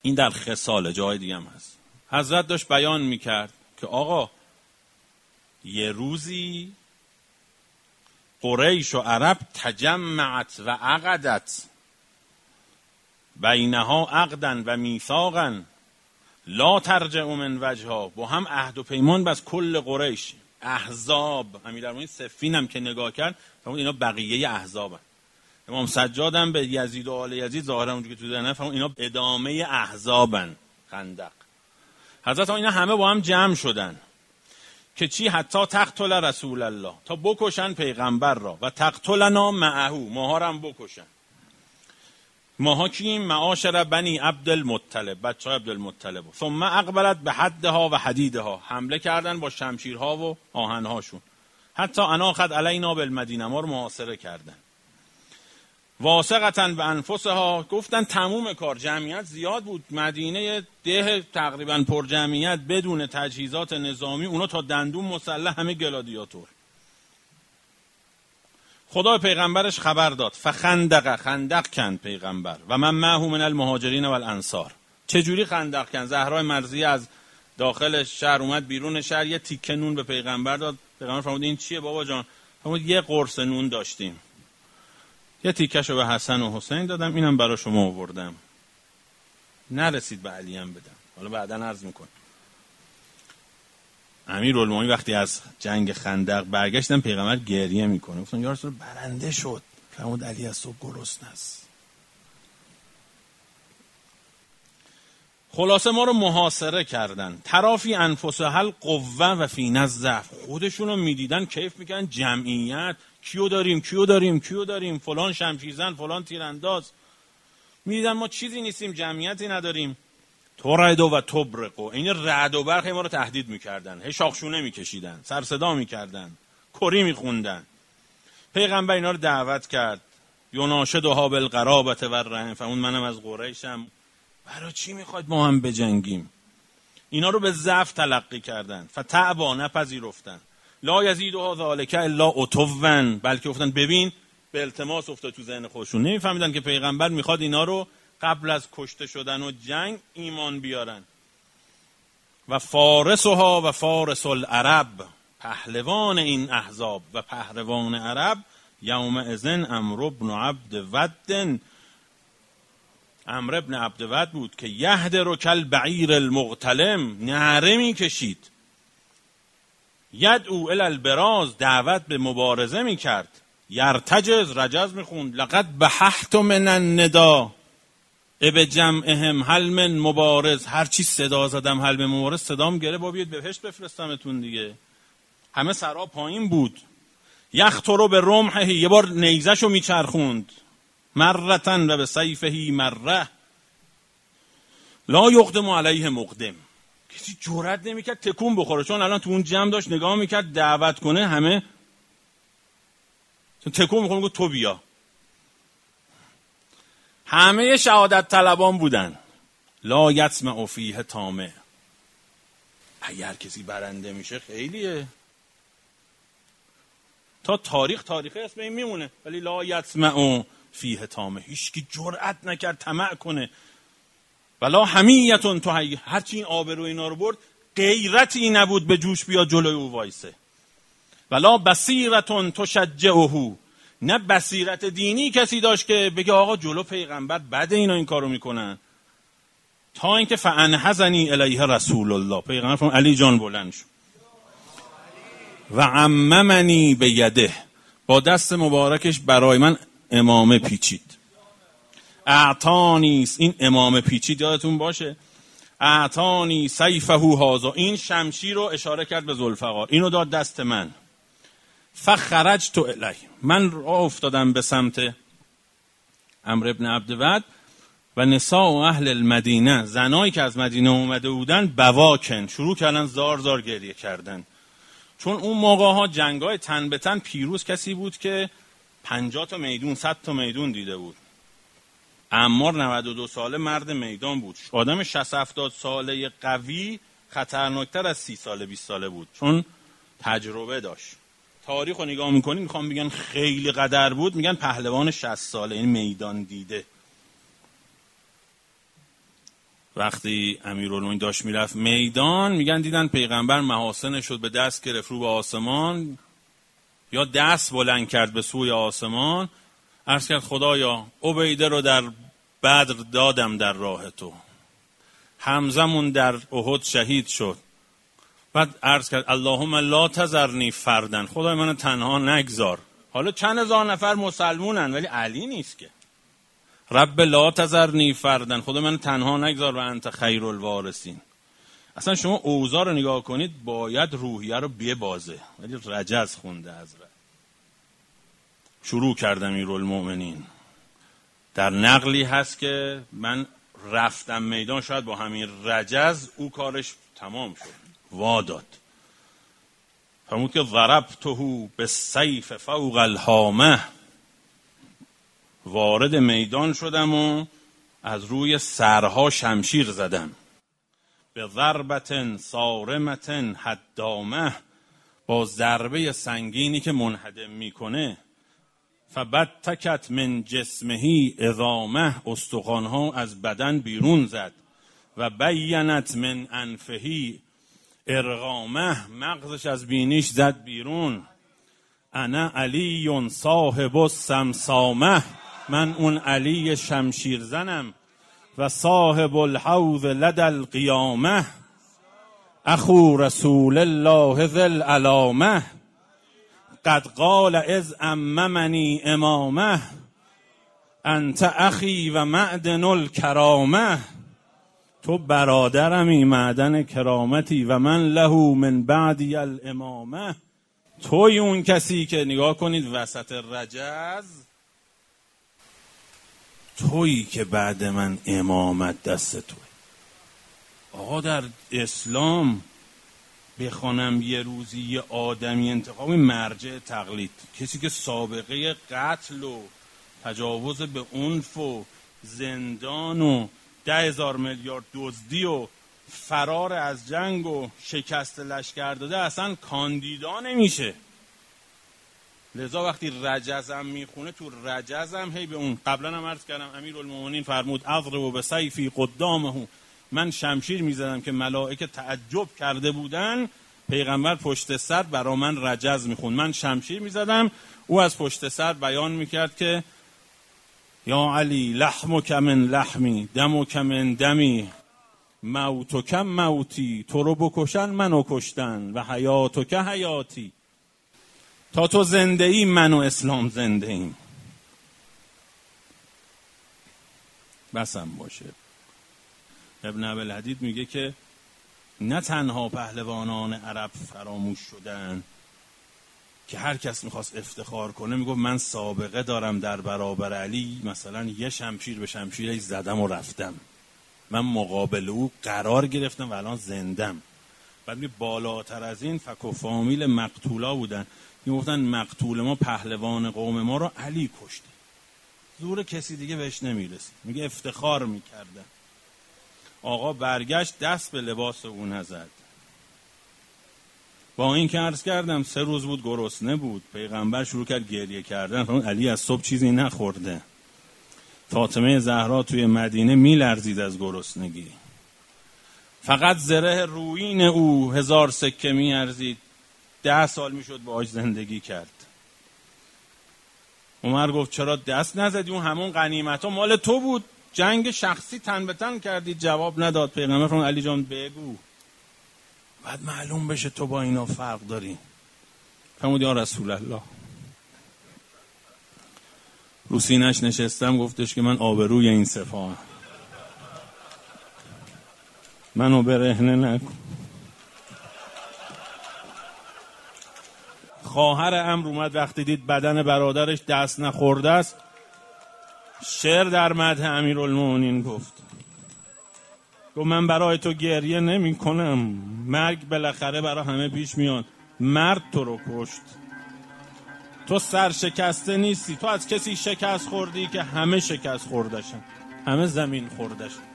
این در خصال، جای دیگه هم هست. حضرت داشت بیان میکرد که آقا یه روزی قریش و عرب تجمعت و عقدت بینها عقدن و میثاقا لا ترجع من وجهها، با هم عهد و پیمان بس کل قریش. احزاب امیرالمومنین صفین هم که نگاه کرد فهمون اینا بقیه احزابن. امام سجاد هم به یزید و آل یزید ظاهرا اونجوری که تو ذهنه فهمون اینا ادامه احزابن. خندق. حضرت اینا همه با هم جمع شدن که چی؟ حتی تقتل رسول الله، تا بکشن پیغمبر را، و تقتلنا معه، ماها را هم بکشن. ماها کیم؟ معاشر بنی عبدالمطلب، بچه های عبدالمطلب. ثم اقبلت به حدها و حدیدها، حمله کردن با شمشیرها و آهنهاشون. حتی اناخت علینا بالمدینه، ما رو محاصره کردن. واثقتن به انفسها، گفتن تموم کار، جمعیت زیاد بود، مدینه ده تقریبا پر جمعیت بدون تجهیزات نظامی، اونا تا دندون مسلح، همه گلادیاتور. خدا پیغمبرش خبر داد، فخندق، خندق کند پیغمبر، و من معه من المهاجرین و الانصار. چجوری خندق کند؟ زهرای مرضیه از داخل شهر اومد بیرون شهر، یه تیکه نون به پیغمبر داد. پیغمبر فرمود این چیه بابا جان؟ فرمود یه قرص نون داشتیم، یه تیکشو به حسن و حسین دادم، اینم برای شما آوردم، نرسید به علی هم بدم. حالا بعداً عرض میکنم. امیرالمومنین وقتی از جنگ خندق برگشتن، پیغمبر گریه میکنه، گفتن یا رسول برنده شد. فرمود علی از صبح گرسنه است. خلاصه ما رو محاصره کردن. ترافی انفسها القوه و فی الضعف، خودشون رو میدیدن کیف میکنن، جمعیت کیو داریم کیو داریم کیو داریم، فلان شمشیرزن، فلان تیرانداز. میدیدن ما چیزی نیستیم، جمعیتی نداریم. ترعدو و تبرقو، این رعد و برق ما رو تهدید میکردن، هی شاخشونه میکشیدن، سر صدا میکردن، کری میخوندن. پیغمبر اینا رو دعوت کرد، یناشدها بالقرابة و الرحم، فهمون منم از قریشم، برای چی میخواید ما هم بجنگیم؟ اینا رو به ضعف تلقی کردن. فتعبا، نپذیرفتن. لا یزیدها ذلک الا عتوا، بلکه گفتن ببین، به التماس افتاد تو ذهن خودشون، نمیفهمیدن که پیغمبر میخواد اینا رو قبل از کشته شدن و جنگ ایمان بیارن. و فارسها و فارس العرب، پهلوان این احزاب و پهلوان عرب، یومئذ عمرو بن عبد ود، عمرو بن عبد ود بود که یهدر کالبعیر المغتلم، نعره میکشید. یدعو الی البراز، دعوت به مبارزه میکرد. یرتجز، رجز میخوند. لقد بححت من الندا به جمعهم هل من مبارز، هر چی صدا زدم هل من مبارز، صدام گره با بیاد بهشت بفرستمتون دیگه. همه سرا پایین بود. یخطرو به رمحه، یه بار نیزشو میچرخوند. مرتن و به سیفهی مره، لا یقدم علیه مقدم، کسی جرئت نمیکرد تکون بخوره، چون الان تو اون جمع داشت نگاه میکرد دعوت کنه، همه تکون میخوره، میگه تو بیا. همه شهادت طلبان بودن. لا یسمع فیه طامع، اگر کسی برنده میشه خیلیه، تا تاریخ اسم این میمونه، ولی لا یسمع فیه طامع، هیچکی جرأت نکرد طمع کنه. ولا حمیتون تو، هرچی این آبرو اینا رو برد، غیرتی نبود به جوش بیا جلوی او وایسه. ولا بصیرتون تشجعه، نه بصیرت دینی کسی داشت که بگه آقا جلو پیغمبر بده اینا این کارو میکنن. تا اینکه فانحزنی الیه رسول الله، پیغمبر فرمود علی جان بلند شو. و عممنی به یده، با دست مبارکش برای من امامه پیچید. اعطانی، این امامه پیچید یادتون باشه، اعطانی سیفه هذا، این شمشیر رو اشاره کرد به ذوالفقار، اینو داد دست من. فخرجت الیه، من راه افتادم به سمت عمرو بن عبد ود. و نساء اهل المدینه، زنایی که از مدینه اومده بودن، بواکن، شروع کردن زار زار گریه کردن. چون اون موقع ها جنگای تن به تن، پیروز کسی بود که 50 تا میدون 100 تا میدون دیده بود. عمار 92 ساله مرد میدان بود. آدم 60-70 ساله قوی خطرناکتر از 30 ساله 20 ساله بود، چون تجربه داشت. تاریخ رو نگاه میکنی، میخوام بگن خیلی قدر بود، میگن پهلوان 60 ساله، این میدان دیده. وقتی امیرالمومنین داشت میرفت میدان، میگن دیدن پیغمبر محاسنش شد به دست گرفت رو به آسمان، یا دست بلند کرد به سوی آسمان، عرض کرد خدایا عبیده رو در بدر دادم در راه تو، حمزمون در احد شهید شد. بعد عرض کرد اللهم لا تذرنی فردن، خدای من تنها نگذار. حالا چند هزار نفر مسلمونن ولی علی نیست که. رب لا تذرنی فردن، خدای من تنها نگذار و انت خیر الوارثین. اصلا شما اوضاع رو نگاه کنید، باید روحیه رو ببازه، ولی رجز خونده حضرت. شروع کرد امیرالمومنین. در نقلی هست که من رفتم میدان، شاید با همین رجز او کارش تمام شد، واداد. فرمود که ضربته بالسیف فوق الهامه، وارد میدان شدم و از روی سرها شمشیر زدم. به ضربة صارمة هدامه، با ضربه سنگینی که منهدم میکنه. فبتکت من جسمه عظامه، استخوانها از بدن بیرون زد. و بینت من انفه ارغامه، مغزش از بینیش زد بیرون. انا علی صاحب السمسامه، من اون علی شمشیر زنم. و صاحب الحوض لدى القیامه، اخو رسول الله ذی العلامه. قد قال اذ اممنی امامه، انت اخی و معدن الکرامه. تو برادرمی، معدن کرامتی، و من له من بعدی الامامه. توی اون کسی که نگاه کنید وسط رجز، تویی که بعد من امامت دست توی. آقا در اسلام بخوانم یه روزی یه آدمی انتخابی مرجع تقلید، کسی که سابقه قتل و تجاوز به عنف و زندان و 10,000 میلیارد دزدی و فرار از جنگ و شکست لشکر داده، اصلا کاندیدا نمیشه. لذا وقتی رجزم میخونه، تو رجزم هی به اون، قبلا هم عرض کردم امیرالمومنین فرمود اضرب بسیفی قدامه، من شمشیر میزدم که ملائکه تعجب کرده بودن، پیغمبر پشت سر برا من رجز میخون، من شمشیر میزدم، او از پشت سر بیان میکرد که یا علی لحمک من لحمی دمک من دمی، موتک موتی، تو رو بکشن منو کشتن، و حیاتک حیاتی، تا تو زنده ای من و اسلام زنده ایم. بسم باشه. ابن ابوالحدید میگه که نه تنها پهلوانان عرب فراموش شدن که هر کس میخواست افتخار کنه میگفت من سابقه دارم در برابر علی، مثلا یه شمشیر به شمشیرش زدم و رفتم، من مقابل او قرار گرفتم و الان زندم. بعد می بالاتر از این فک و فامیل مقتولا بودن، میگفتن مقتول ما پهلوان قوم ما رو علی کشته، زور کسی دیگه بهش نمیرسید. میگه افتخار میکردن. آقا برگشت دست به لباس او نزد. با این که عرض کردم 3 روز بود گرسنه بود، پیغمبر شروع کرد گریه کردن، علی از صبح چیزی نخورده. فاطمه زهرا توی مدینه میلرزید از گرسنگی، فقط زره رویین او 1000 سکه میارزید، 10 سال میشد باهاش زندگی کرد. عمر گفت چرا دست نزدی، اون همون غنیمت ها مال تو بود، جنگ شخصی تن به تن کردی. جواب نداد. پیغمبر فرمود علی جان بگو، بعد معلوم بشه تو با اینا فرق داری. فرمود یا رسول الله. رو سینه‌اش نشستم، گفتش که من آبروی این سپاهم، منو برهنه نکن. خواهر امر اومد، وقتی دید بدن برادرش دست نخورده است، شعر در مدح امیرالمومنین گفت من برای تو گریه نمی کنم، مرگ بالاخره برای همه پیش میاد، مرد تو رو کشت، تو سرشکسته نیستی، تو از کسی شکست خوردی که همه شکست خوردشن، همه زمین خوردشن.